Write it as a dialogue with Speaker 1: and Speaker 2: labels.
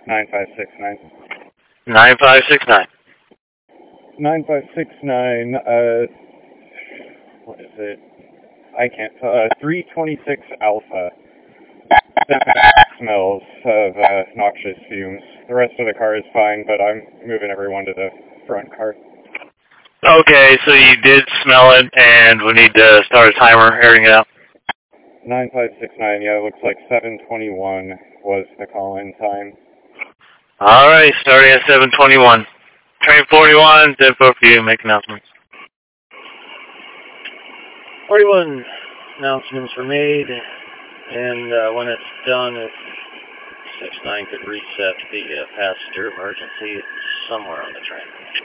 Speaker 1: 9569.
Speaker 2: 9569.
Speaker 1: 9569, what is it? I can't tell. 326 Alpha. Smells of noxious fumes. The rest of the car is fine, but I'm moving everyone to the front car.
Speaker 2: Okay, so you did smell it, and we need to start a timer, airing it out.
Speaker 1: 9569, yeah, it looks like 7:21 was the call-in time.
Speaker 2: Alright, starting at 7:21. Train 41, 10 for you, make announcements.
Speaker 3: 41 announcements were made, and when it's done, if 69 could reset the passenger emergency somewhere on the train.